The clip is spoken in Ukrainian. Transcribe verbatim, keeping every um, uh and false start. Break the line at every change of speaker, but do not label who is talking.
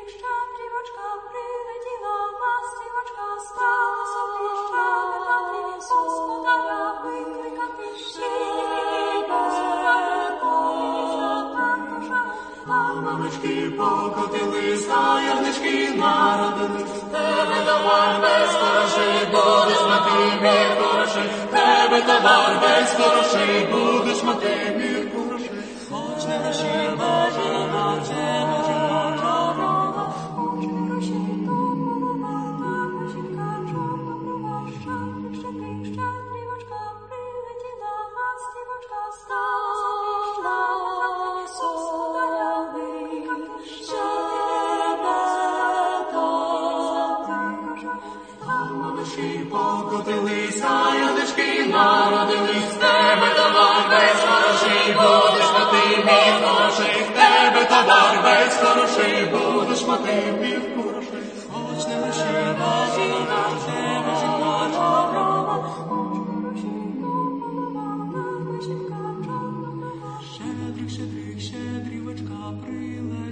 щедрівочка прилетіла, ластівочка стала собі щедрувати, господаря викликати ще. А мамочки покотились, а ягнички народились. Тебе товар весь хороший, будеш мати мір хороший. Тебе товар весь хороший, будеш мати мір хороший. Хоч не гроші, бажі, баче, баче, бача, хоч не гроші, то голова, та жінка, чорна брова, щедрик, щедрик, щедрівочка прилетіла, ластівочка стала господаря викликати а малыші покотились, а ягнички народились. Тебе товар весь хороший, будеш мати мір хороший. Тебе товар весь хороший, будеш мати мір хороший. Хоч не гроші, бажі, баче, жінка, чорна, хоч не гроші, то голова, та жінка, чорна. Щедрик, щедрик, щедрівочка прилетіла.